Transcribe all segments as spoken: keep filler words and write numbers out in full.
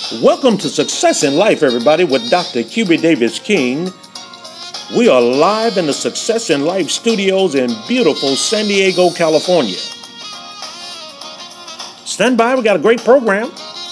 Welcome to Success in Life, everybody, with Doctor Q B Davis King. We are live in the Success in Life studios in beautiful San Diego, California. Stand by, we got a great program.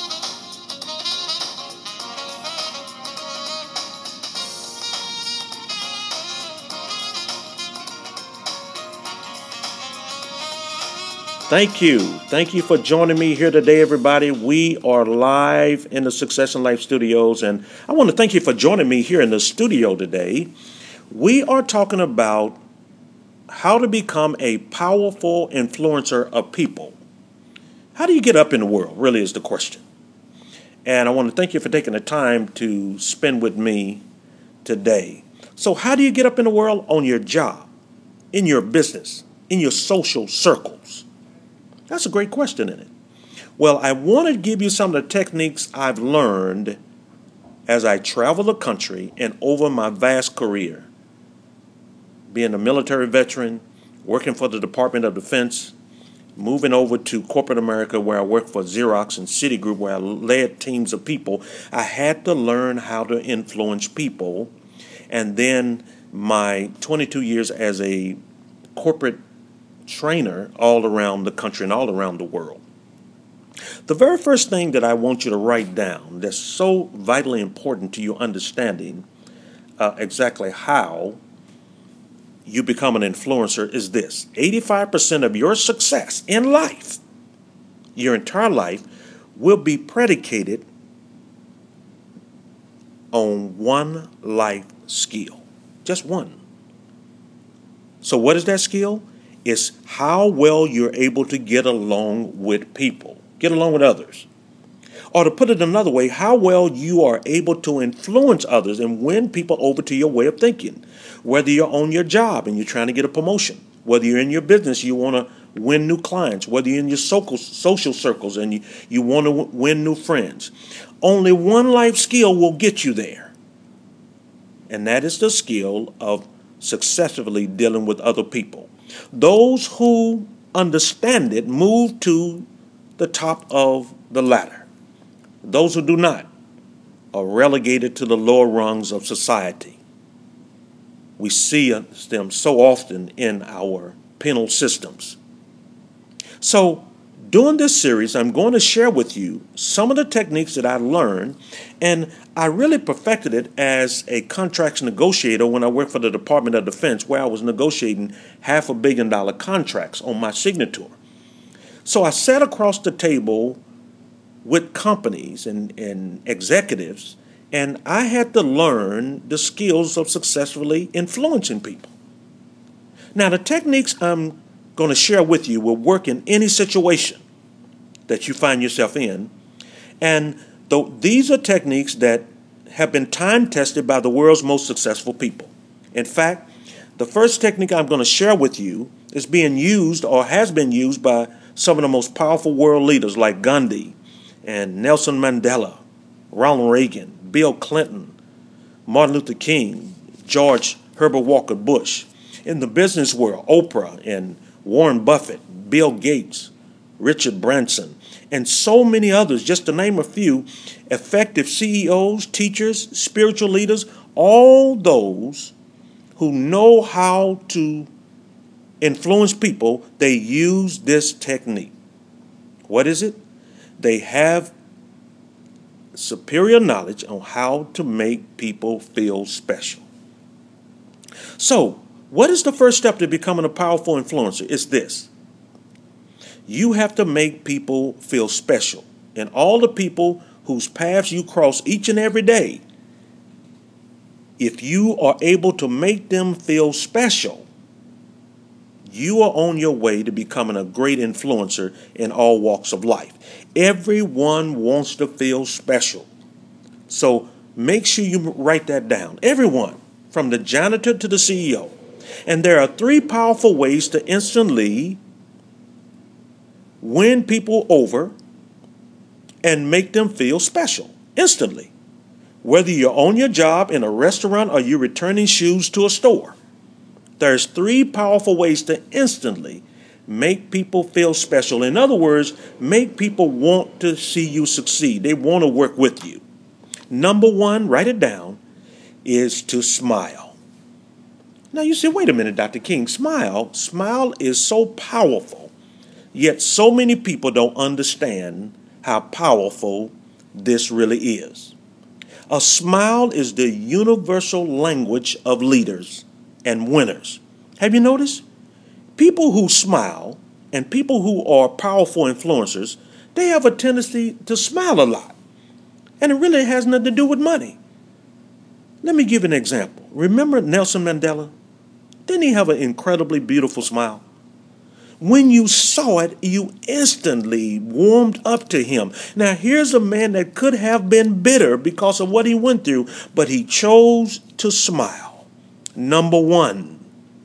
Thank you. Thank you for joining me here today, everybody. We are live in the Success in Life studios, and I want to thank you for joining me here in the studio today. We are talking about how to become a powerful influencer of people. How do you get up in the world, really is the question. And I want to thank you for taking the time to spend with me today. So how do you get up in the world? On your job, in your business, in your social circles? That's a great question, isn't it? Well, I want to give you some of the techniques I've learned as I travel the country and over my vast career. Being a military veteran, working for the Department of Defense, moving over to corporate America where I worked for Xerox and Citigroup where I led teams of people, I had to learn how to influence people. And then my twenty-two years as a corporate trainer all around the country and all around the world. The very first thing that I want you to write down that's so vitally important to your understanding uh, exactly how you become an influencer is this. eighty-five percent of your success in life, your entire life, will be predicated on one life skill. Just one. So what is that skill? It's how well you're able to get along with people, get along with others. Or to put it another way, how well you are able to influence others and win people over to your way of thinking. Whether you're on your job and you're trying to get a promotion, whether you're in your business, you want to win new clients, whether you're in your social, social circles and you, you want to win new friends. Only one life skill will get you there. And that is the skill of successfully dealing with other people. Those who understand it move to the top of the ladder. Those who do not are relegated to the lower rungs of society. We see them so often in our penal systems. So, during this series, I'm going to share with you some of the techniques that I learned, and I really perfected it as a contracts negotiator when I worked for the Department of Defense, where I was negotiating half a billion dollar contracts on my signature. So I sat across the table with companies and, and executives, and I had to learn the skills of successfully influencing people. Now, the techniques I'm going to share with you will work in any situation that you find yourself in. And th- these are techniques that have been time tested by the world's most successful people. In fact, the first technique I'm going to share with you is being used or has been used by some of the most powerful world leaders like Gandhi and Nelson Mandela, Ronald Reagan, Bill Clinton, Martin Luther King, George Herbert Walker Bush. In the business world, Oprah and Warren Buffett, Bill Gates, Richard Branson, and so many others, just to name a few, effective C E Os, teachers, spiritual leaders, all those who know how to influence people, they use this technique. What is it? They have superior knowledge on how to make people feel special. So, what is the first step to becoming a powerful influencer? It's this. You have to make people feel special. And all the people whose paths you cross each and every day, if you are able to make them feel special, you are on your way to becoming a great influencer in all walks of life. Everyone wants to feel special. So make sure you write that down. Everyone, from the janitor to the C E O. And there are three powerful ways to instantly win people over and make them feel special instantly. Whether you're on your job in a restaurant or you're returning shoes to a store, there's three powerful ways to instantly Make people feel special. In other words, make people want to see you succeed. They want to work with you. Number one, write it down, is to smile. Now you say, wait a minute, Doctor King, smile. Smile is so powerful, yet so many people don't understand how powerful this really is. A smile is the universal language of leaders and winners. Have you noticed? People who smile and people who are powerful influencers, they have a tendency to smile a lot. And it really has nothing to do with money. Let me give an example. Remember Nelson Mandela? Didn't he have an incredibly beautiful smile? When you saw it, you instantly warmed up to him. Now, here's a man that could have been bitter because of what he went through, but he chose to smile. Number one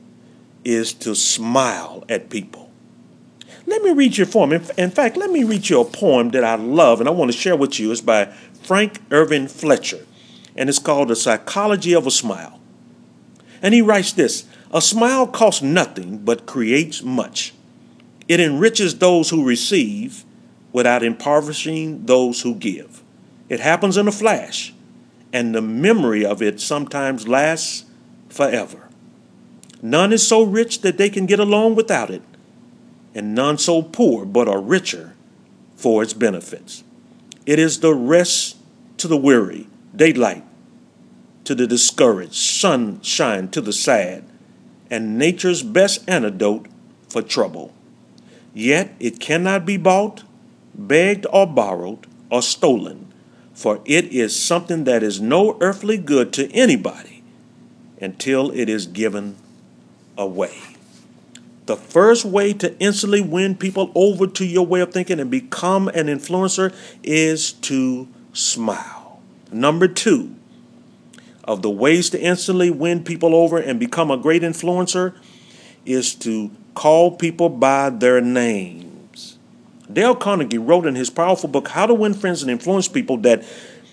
is to smile at people. Let me read you a poem. In fact, let me read you a poem that I love and I want to share with you. It's by Frank Irving Fletcher, and it's called The Psychology of a Smile. And he writes this: a smile costs nothing but creates much. It enriches those who receive without impoverishing those who give. It happens in a flash, and the memory of it sometimes lasts forever. None is so rich that they can get along without it, and none so poor but are richer for its benefits. It is the rest to the weary, daylight to the discouraged, sunshine to the sad, and nature's best antidote for trouble. Yet it cannot be bought, begged or borrowed or stolen, for it is something that is no earthly good to anybody until it is given away. The first way to instantly win people over to your way of thinking and become an influencer is to smile. Number two of the ways to instantly win people over and become a great influencer is to call people by their names. Dale Carnegie wrote in his powerful book, How to Win Friends and Influence People, that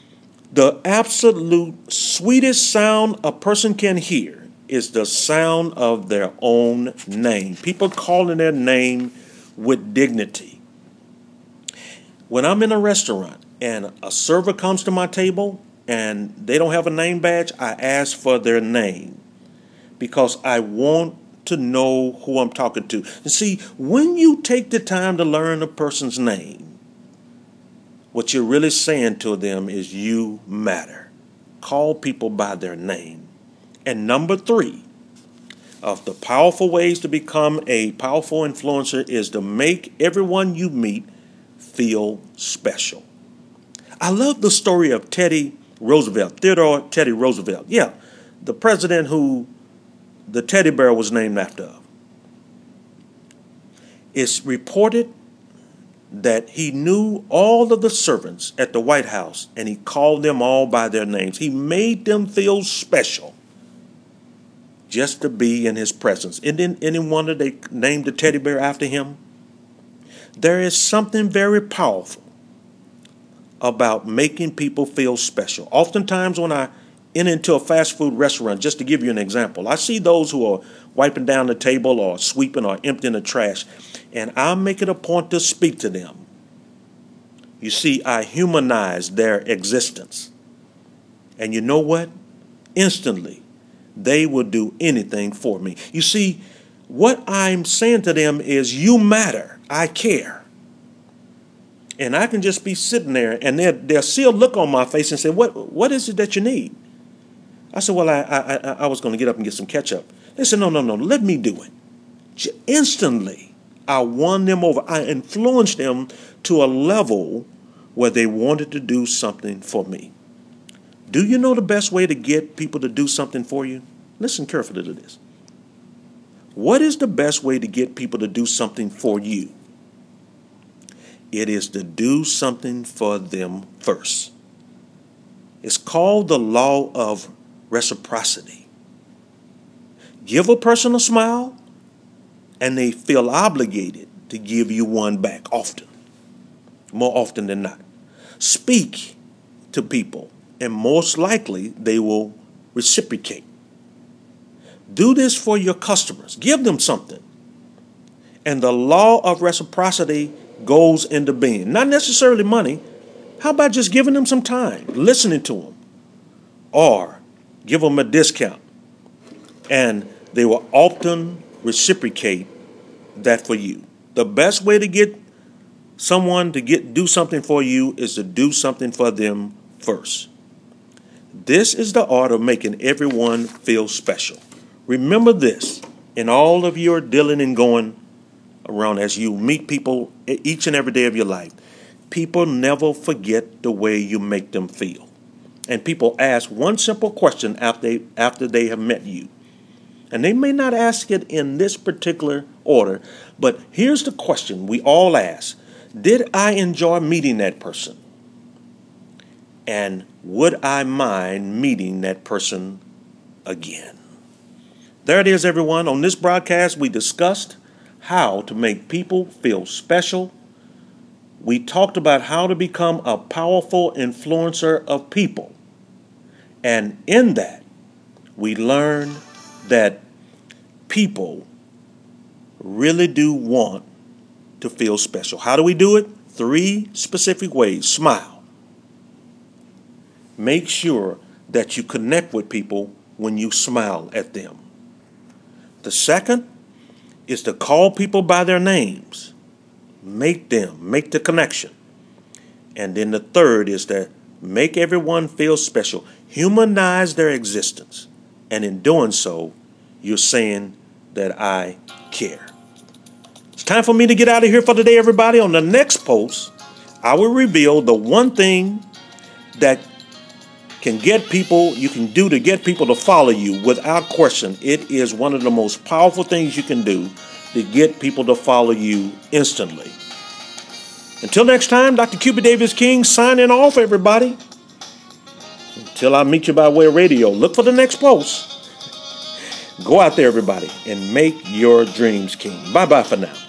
the absolute sweetest sound a person can hear is the sound of their own name. People calling their name with dignity. When I'm in a restaurant and a server comes to my table and they don't have a name badge, I ask for their name because I want to know who I'm talking to. And see, when you take the time to learn a person's name, what you're really saying to them is you matter. Call people by their name. And number three of the powerful ways to become a powerful influencer is to make everyone you meet feel special. I love the story of Teddy Roosevelt, Theodore Teddy Roosevelt. Yeah, the president who the teddy bear was named after. It's reported that he knew all of the servants at the White House and he called them all by their names. He made them feel special just to be in his presence. And then any wonder they named the teddy bear after him? There is something very powerful about making people feel special. Oftentimes when I enter into a fast food restaurant, just to give you an example, I see those who are wiping down the table or sweeping or emptying the trash, and I make it a point to speak to them. You see, I humanize their existence. And you know what? Instantly, they will do anything for me. You see, what I'm saying to them is, you matter. I care. And I can just be sitting there and they'll, they'll see a look on my face and say, what, what is it that you need? I said, well, I, I, I was going to get up and get some ketchup. They said, no, no, no, let me do it. Instantly, I won them over. I influenced them to a level where they wanted to do something for me. Do you know the best way to get people to do something for you? Listen carefully to this. What is the best way to get people to do something for you? It is to do something for them first. It's called the law of reciprocity. Give a person a smile, and they feel obligated to give you one back often, more often than not. Speak to people, and most likely they will reciprocate. Do this for your customers. Give them something, And the law of reciprocity goes into being. Not necessarily money. How about just giving them some time, listening to them, or give them a discount? And they will often reciprocate that for you. The best way to get someone to get do something for you is to do something for them first. This is the art of making everyone feel special. Remember this in all of your dealing and going around as you meet people each and every day of your life. People never forget the way you make them feel. And people ask one simple question after they, after they have met you. And they may not ask it in this particular order, but here's the question we all ask. Did I enjoy meeting that person? And would I mind meeting that person again? There it is, everyone. On this broadcast, we discussed how to make people feel special. We talked about how to become a powerful influencer of people. And in that, we learned that people really do want to feel special. How do we do it? Three specific ways. Smile. Make sure that you connect with people when you smile at them. The second is to call people by their names. Make them, make the connection. And then the third is to make everyone feel special. Humanize their existence. And in doing so, you're saying that I care. It's time for me to get out of here for today, everybody. On the next post, I will reveal the one thing that can get people, you can do to get people to follow you without question. It is one of the most powerful things you can do to get people to follow you instantly. Until next time, Doctor Cupid Davis King signing off, everybody. Until I meet you by way of radio, look for the next post. Go out there, everybody, and make your dreams king. Bye-bye for now.